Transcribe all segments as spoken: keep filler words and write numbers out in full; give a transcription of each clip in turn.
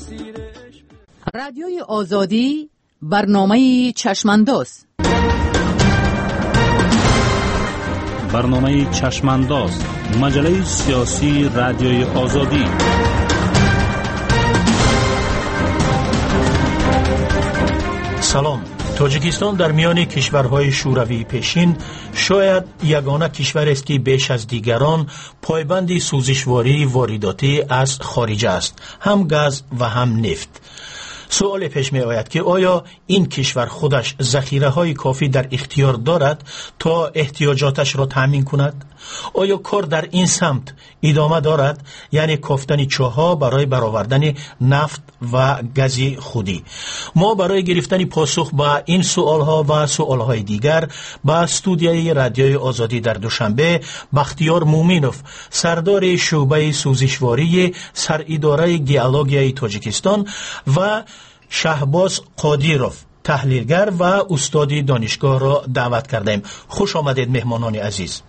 رادیوی آزادی برنامه چشمانداز. برنامه چشمانداز، مجله سیاسی رادیوی آزادی. سلام. تاجیکستان در میان کشورهای شوروی پیشین شاید یگانه کشور است که بیش از دیگران پایبند سوزشواری وارداتی از خارج است، هم گاز و هم نفت. سوال پیش می آید که آیا این کشور خودش ذخیره های کافی در اختیار دارد تا احتیاجاتش را تامین کند؟ آیا کار در این سمت ادامه دارد، یعنی کافتن چاه‌ها برای برآوردن نفت و گاز خودی؟ ما برای گرفتن پاسخ به این سوالها و سوالهای دیگر به استودیوی رادیوی آزادی در دوشنبه بختیار مومینوف، سردار شعبه سوزشواری سراداره گئولوژی تاجیکستان، و شهباز قادیروف، تحلیلگر و استاد دانشگاه را دعوت کردیم. خوش آمدید مهمانان عزیز.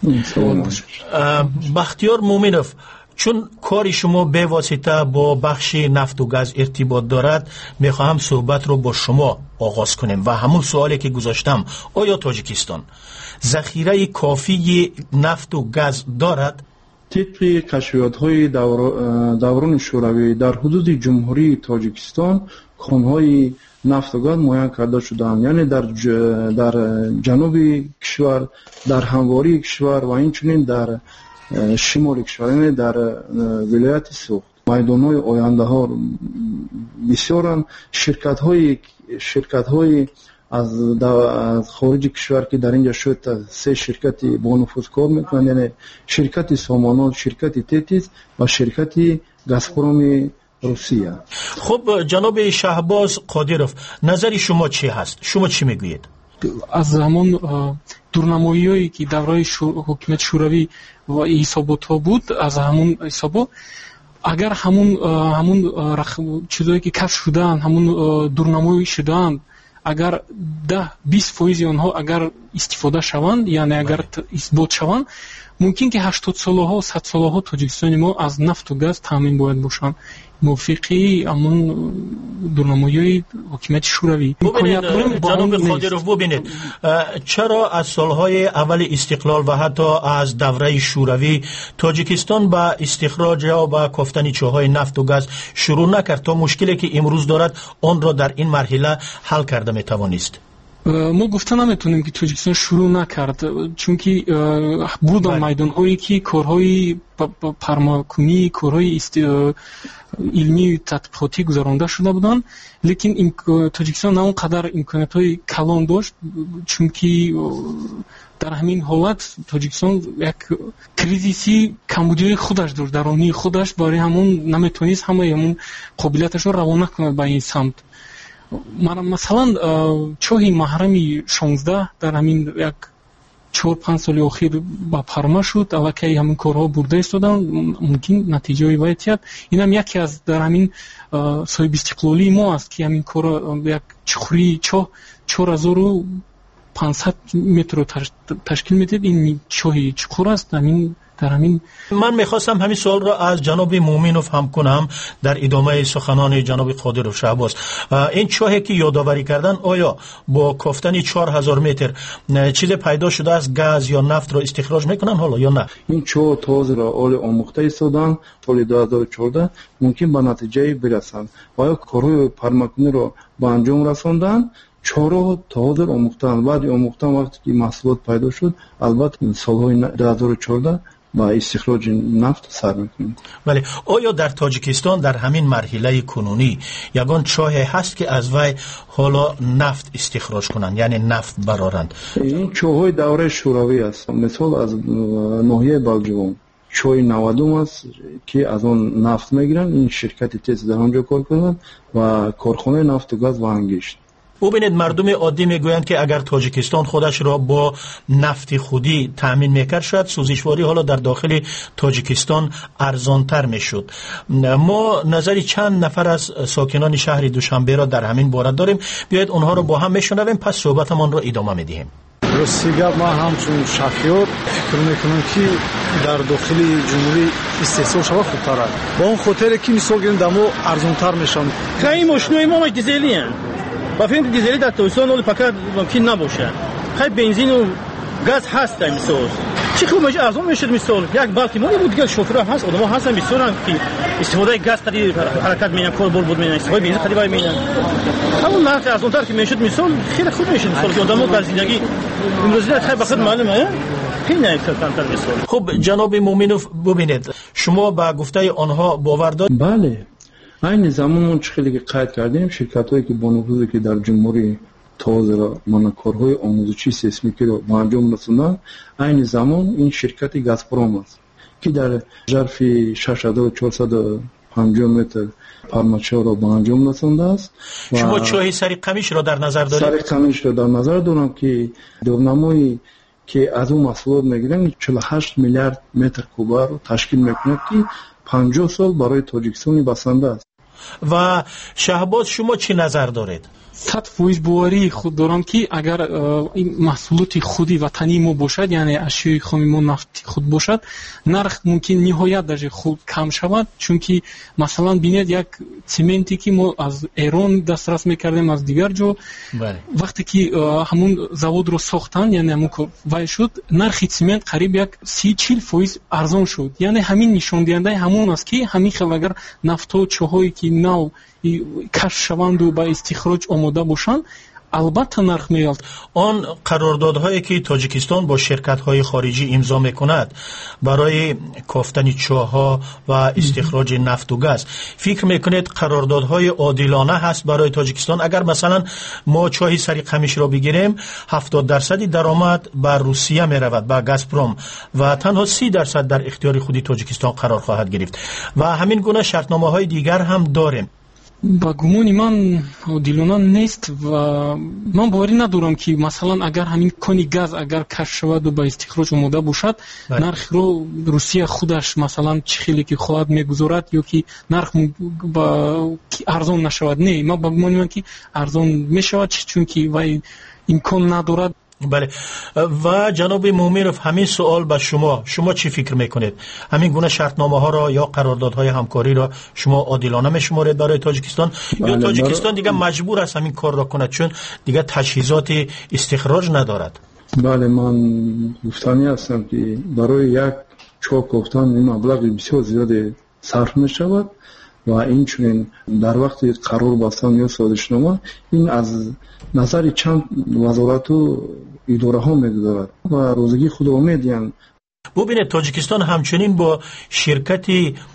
بختیار مومینوف، چون کار شما به واسطه با بخش نفت و گاز ارتباط دارد، میخواهم صحبت رو با شما آغاز کنیم و همون سوالی که گذاشتم، آیا تاجیکستان ذخیره کافی نفت و گاز دارد؟ طبق کشفیات‌های دور... دوران شوروی در حدود جمهوری تاجیکستان کان‌های نفت و گاز معین کرده شدند، یعنی در ج... در جنوب کشور، در همواری کشور و اینچنین در شمال کشور، یعنی در ولایت سوخت. میدان‌های آینده ها بسیارن. شرکت‌های شرکت‌های از از خارج کشور که در اینجا شد سه شرکت با نفوذ کار میکنند، یعنی شرکت سامانات، شرکت تتیس و شرکت گازپروم روسیه. خب جناب شهباز قادیروف، نظر شما چی هست؟ شما چی میگویید؟ از همون دورنمایی‌هایی که دورای شور... حکومت شوروی و حسابات بود، از همون حسابا اگر همون همون رخ... چیزایی که کشف شدن، همون دورنمایی شدن، اگر ده بیست فیصد آنها اگر استفاده شوند، یعنی اگر اثبات شوند، ممکن که هشتاد سالها و صد سالها تاجیکستان ما از نفت و گاز تامین باید باشند. موافقی همون دورنمایی حکومت شوروی. ببینید جناب قادیروف، ببینید چرا از سالهای اول استقلال و حتی از دوره شوروی تاجیکستان با استخراج یا با کافتن چاه‌های نفت و گاز شروع نکرد تا مشکلی که امروز دارد آن را در این مرحله حل کرده میتوانست؟ ما گفته نمیتونیم که تاجیکستان شروع نکرد، چون که بودن میدان‌هایی که کارهای پرماکنی، کارهای علمی تحقیقاتی گذرانده شده بودن، لیکن این تاجیکستان نه اونقدر امکانات‌های کلان داشت، چون که در همین حالت تاجیکستان یک کریزیسی کمبودی خودش داشت، درونی خودش، برای همون نمیتونست همه همون قابلیتش رو روانه کنه به این سمت. مثلا چاهی محرمی شانزده در همین یک چهار پنج سال اخیر با پرما شد، الکی همین کارها برده ایستادن، ممکن نتیجه باید. این هم یکی از در همین صاحب استقلالی ما است که همین کار یک چخوری چاه چهار هزار و پانصد متر تشکیل میده. این چاهی چخور است. همین در همین من میخواستم همین سوال را از جناب مومینوف هم کنم در ادامه سخنان جناب قادیروف شهباز. این چاهی که یادآوری کردن، آیا با کافتن چهار هزار متر چیز پیدا شده از گاز یا نفت را استخراج میکنن حالا یا نه؟ این چاه تازه را اول آموخته ایستادن، سال دو هزار و چهارده ممکن به نتیجه برسند. آیا کارهای پرماکنی را به انجام رساندن؟ چهار تا حاضر آموختن. بعد آموختن وقتی که محصولات پیدا شد، البته سالهای دو هزار و چهارده با استخراج نفت سر میکنیم. بله. آیا در تاجیکستان در همین مرحله کنونی یگان چاه هست که از وی حالا نفت استخراج کنند، یعنی نفت برارند؟ این چاه‌های دوره شوروی است. مثال از ناحیه بلجوان چاه نودم است که از آن نفت میگیرن. این شرکت تیز در آنجا کار کنند و کارخانه نفت و گاز و انگشت. ببینید مردم عادی میگویند که اگر تاجیکستان خودش را با نفت خودی تامین میکرد، شاید سوزشواری حالا در داخل تاجیکستان ارزانتر میشد. ما نظری چند نفر از ساکنان شهر دوشنبه را در همین باره داریم. بیایید اونها را با هم میشنویم، پس صحبتمان را ادامه میدیم. ростига ма ҳамчун шафёр фикр мекунам ки дар дохили ҷумҳурӣ истеҳсол шава хубтар аст. Ба он хотире ки мисол гирем дамо арзонтар мешаванд. Хай мошинои мо дизелиян. Ба фикр дизели дар Тобистон оли пакат мумкин набошад. Хай бензину газ ҳаст дар мисол. چی خوب میشه ارزان میشه مثال یک بالتیمونی بود دیگه شوفرها هست آدم‌ها هستن میسونن که استفاده گاز قدی حرکت میکنن کار بول بود میکنن استفاده بنزین قدی میکنن همون نرخ ارزان‌تر که میشد مثال خیلی خوب میشه مثال که آدم‌ها در زندگی امروزی خیلی بخاطر معلومه خیلی کمتر مثال. خب جناب مومنوف ببینید شما با گفته آنها باور دارید؟ بله این زمان چه خیلی قید کردیم شرکت‌هایی که با نفوذی که در جمهوری تازه را منکارهای آموزشی سیسمیکی را به انجام رساندند این زمان این شرکت گازپروم است که در ظرف شش هزار و چهارصد و پنجاه متر پرماچه را به انجام رسانده است. شما چاه سری قمیش را در نظر دارید؟ سری قمیش را در نظر دارم که دورنمایی که از اون محصولات میگیرن چهل و هشت میلیارد متر کوب را تشکیل میکند که پنجاه سال برای تاجیکستان بسنده است. و شهباز شما چی نظر دارید؟ صد فویز بواری خود دارم که اگر این محصولات خودی وطنی ما باشد یعنی اشیای خام ما نفتی خود باشد نرخ ممکن نهایت درجه خود کم شود چون که مثلا بینید یک سیمنتی که ما از ایران دسترس میکردیم از دیگر جا بله. وقتی که همون زواد رو ساختن یعنی همون وای شد نرخ سیمنت قریب یک سی چهل فویز ارزان شد یعنی همین نشان دهنده همون است که همین خیلی اگر نفت و چاهایی که نو کشف شوند و با استخراج آماده باشند البته نرخ میاد. آن قراردادهایی که تاجیکستان با شرکت‌های خارجی امضا میکند برای کافتن چاه‌ها و استخراج نفت و گاز فکر میکنید قراردادهای عادلانه هست برای تاجیکستان؟ اگر مثلا ما چاه سری قمیش را بگیریم هفتاد درصد درآمد بر روسیه میرود با گازپروم و تنها سی درصد در اختیار خودی تاجیکستان قرار خواهد گرفت و همین گونه شرطنامه‌های دیگر هم داریم. با گمانی من عادلانه نیست و من باوری ندارم که مثلا اگر همین کانی گاز اگر کشف شود و به استخراج آماده باشد نرخ رو روسیه خودش مثلا چه خیلی که خواهد میگذارد یا که نرخ با ارزان نشود. نه من با گمانی من که ارزان میشود چون که وای امکان ندارد. بله و جناب مومنوف همین سوال به شما شما چی فکر میکنید؟ همین گونه شرطنامه ها را یا قراردادهای همکاری را شما عادلانه میشمارید برای تاجیکستان بله یا تاجیکستان دیگه مجبور است همین کار را کند چون دیگه تجهیزات استخراج ندارد؟ بله من گفتنی هستم که برای یک چاه کافتن این مبلغ بسیار زیاد صرف میشود و این چنین در وقت قرار بستن یا صادرشنامه این از نظر چند وزارت و اداره ها میگذارد و روزگی خود امیدیم. ببینید تاجیکستان همچنین با شرکت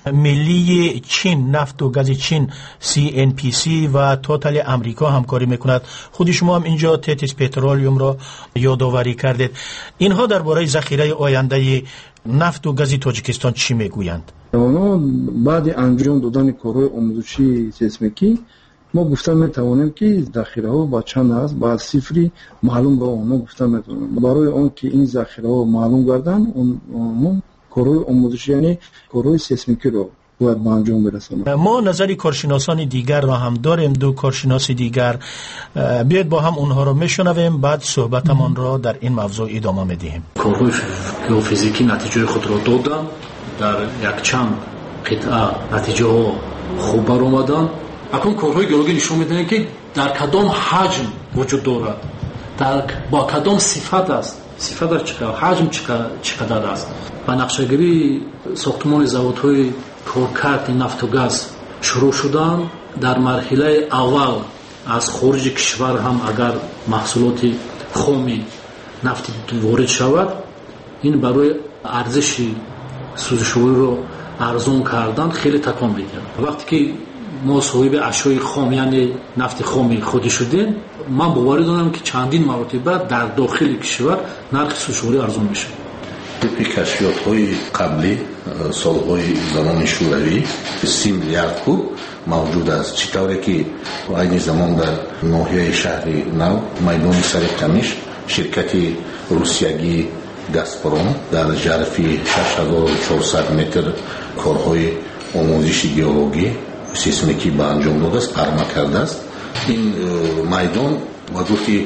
ملی چین نفت و گاز چین سی ان پی سی و توتال امریکا همکاری میکند. خودی شما هم اینجا تتیس پترولیوم را یادآوری کردید. اینها درباره ذخیره آینده نفت و گاز تاجیکستان چی میگویند؟ اونا بعد انجام دادن کارهای آموزشی سیسمیکی ما گفتن میتوانیم که ذخیره ها با چند است با صفری معلوم را ما گفتن میتوانیم برای اون که این ذخیره ها معلوم گردن اون کارهای آموزشی یعنی کارهای سیسمیکی رو باید به انجام برسانیم. ما نظری کارشناسان دیگر را هم داریم دو کارشناس دیگر بیاید با هم اونها را میشنویم بعد صحبتمان را در این موضوع ادامه میدیم. کارهای ژئوفیزیکی نتیجه خود را دادن در یک چند قطعه نتیجه ها خوب برآمدن. اکنون کارهای گیولوژی نشون میدن که در کدام حجم وجود دارد در با کدام صفت است صفت چقدر حجم چقدر است و نقشه‌گیری ساختمان زوادهای کارکرد نفت و گاز شروع شدن در مرحله اول از خارج کشور هم اگر محصولات خام نفتی وارد شود این برای ارزش سوزشواری رو ارزان کردن خیلی تکان میگیرد. وقتی که ما صاحب اشیای خام یعنی نفت خام خودی شدیم من باور دارم که چندین مرتبه در داخل کشور نرخ سوزشواری ارزان میشه. طبق کشفیات‌های قبلی سالهای زمان شوروی سی میلیارد کوب موجود است چطوری که این زمان در ناحیه شهر نو میدان سر قمیش شرکت روسیایی گازپروم در ظرف شش هزار و چهارصد متر کارهای آموزش گیولوژی سیسمیکی به انجام داده است قرمه کرده است. این میدان با گفتی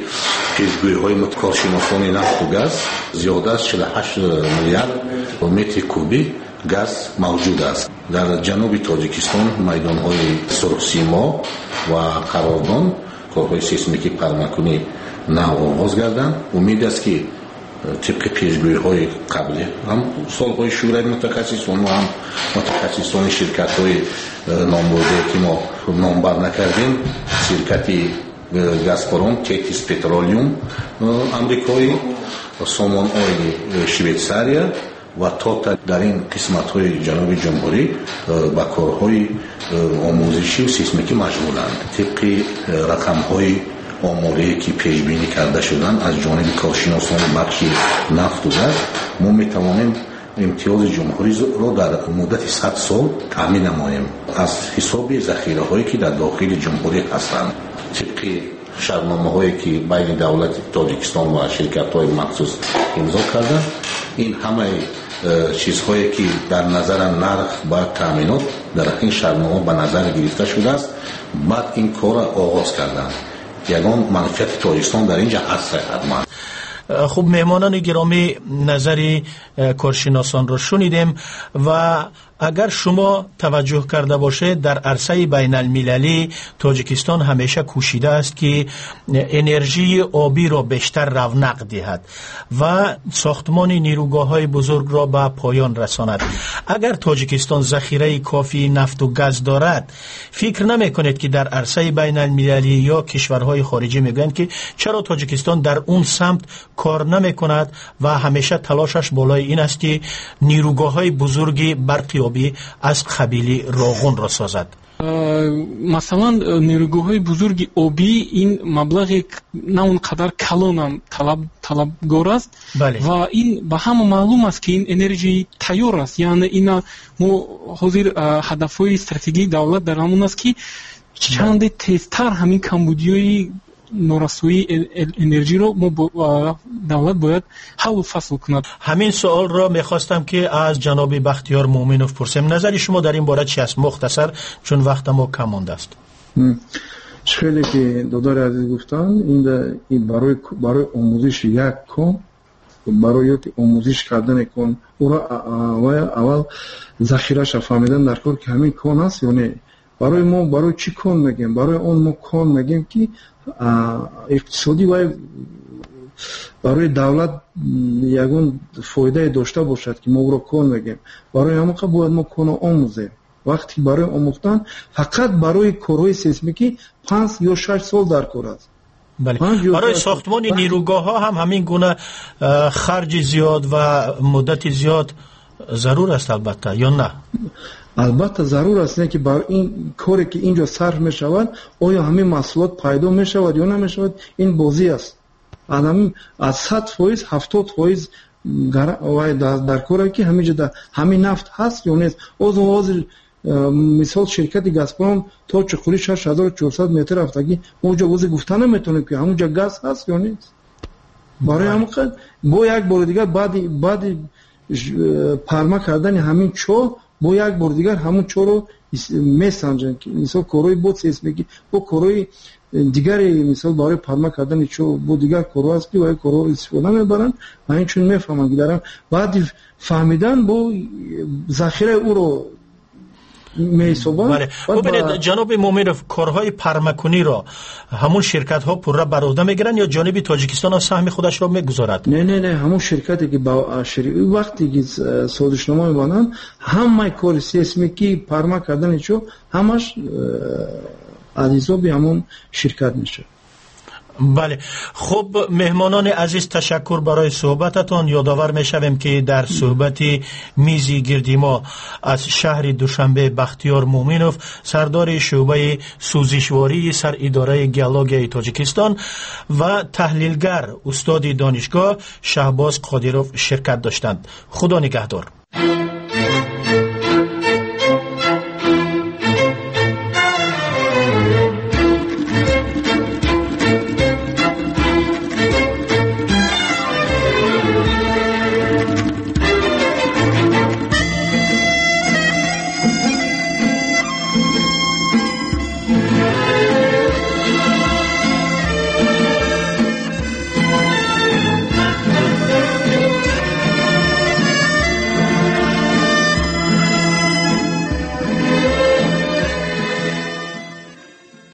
پیشگویی‌های کارشناسان نفت و گاز زیاده از چهل و هشت میلیارد متر کوبی گاز موجود است. در جنوب تاجیکستان میدان‌های سرخسیما و قراردان کارهای سیسمیکی پرماکنی نو آغاز گردند. امید است که طبق پیشگویی‌های قبلی هم سالهای شورای متخصصان و هم متخصصان شرکت‌های نامبرده که ما نامبر نکردیم، شرکتی گازپروم، تیتیس پترولیوم امریکایی، سومون اویل شویتساریا و توتال در این قسمت‌های جنوب جمهوری با کارهای آموزشی و سیسمیکی مشغولند. طبق رقم‌های آماری که پیش بینی کرده شدند از جانب کارشناسان بخش نفت و گاز، ما می‌توانیم امتیاز جمهوری را در مدت صد سال تامین نماییم از حساب ذخیره‌هایی که در داخل جمهوری هستند. طبق شرطنامه‌هایی که بین دولت تاجیکستان و شرکت‌های مخصوص امضا کردند، این همه چیزهایی که در نظر نرخ و تامینات در این شرطنامه به نظر گرفته شده است، بعد این کار را آغاز کردند. یگان منفعت تاجیکستان در اینجا هست. حتما خب مهمانان گرامی، نظری کارشناسان را شنیدیم و اگر شما توجه کرده باشه در عرصه بین المللی تاجیکستان همیشه کوشیده است که انرژی آبی را بیشتر رونق دهد و ساختمان نیروگاه‌های بزرگ را به پایان رساند. اگر تاجیکستان ذخیره کافی نفت و گاز دارد، فکر نمی کنید که در عرصه بین المللی یا کشورهای خارجی میگن که چرا تاجیکستان در اون سمت کار نمی کند و همیشه تلاشش بالای این است که نیروگاه‌های بزرگ برقی از قبیل راغون را سازد؟ مثلا نیروگاه‌های بزرگ آبی این مبلغی نه اونقدر کلان هم طلب طلبگار است. بله. و این به همه معلوم است که این انرژی تیار است. یعنی اینا ما حاضر هدف‌های استراتژی دولت در همون است که چند تیزتر همین کمبودی‌های نورسوی انرژی رو دولت باید حل و فصل کند. همین سوال را میخواستم که از جناب بختیار مومنوف پرسیم. نظری شما در این باره چی است؟ مختصر، چون وقت ما کم مانده است. خیلی که دادار عزیز گفتن، این این برای برای آموزش یک کن، برای آموزش کردن کن او را اول ذخیره‌اش فهمیدن در کار که همین کن است یا نه. برای ما برای چی کن میگیم؟ برای اون ما کن میگیم که اقتصادی و برای دولت یگان فایده داشته باشد که ما او را کن میگیم. برای همون باید ما کن آموزیم. وقتی برای آموختن فقط برای کارهای سیسمیکی پنج یا شش سال در کار است. بله. برای ساختمان نیروگاه ها هم همین گونه خرج زیاد و مدت زیاد ضرور است البته، یا نه؟ البته ضرور است، نه که برای این کاری که اینجا صرف می شود آیا همین محصولات پیدا می شود یا نمی شود، این بازی است. آدم از صد فایز هفتاد فایز در, در کاری که همینجا در همین نفت هست یا نیست. از حاضر مثال شرکت گازپروم تا چخوری شش هزار و چهارصد متر هفتگی اونجا واسه گفتن نمیتونه که همونجا گاز هست یا نیست. برای همون با یک بار دیگر بعد بعد پرما کردن همین چو با یک بار دیگر همون چو رو میسنجن که مثال کروی بود سیسمیکی با کروی دیگری مثال برای پرما کردن چو با دیگر کرو است که وای کرو استفاده میبرن و این چون میفهمن که دارن بعد فهمیدن با ذخیره او رو بله. ببینید جناب مومنوف، کارهای پرماکنی را همون شرکت ها پورا بر عهده میگیرن یا جانب تاجیکستان سهم خودش را میگذارد؟ نه نه نه همون شرکتی که با شرکت وقتی که سازشنامه میبندن همه کار سیسمیکی پرما کردن چو همش از حساب همون شرکت میشه. بله. خب مهمانان عزیز، تشکر برای صحبتتان. یادآور میشویم که در صحبت میزی گردی ما از شهر دوشنبه بختیار مومنوف، سردار شعبه سوزشواری سر اداره گیولوژی تاجیکستان و تحلیلگر استاد دانشگاه شهباز قادروف شرکت داشتند. خدا نگهدار.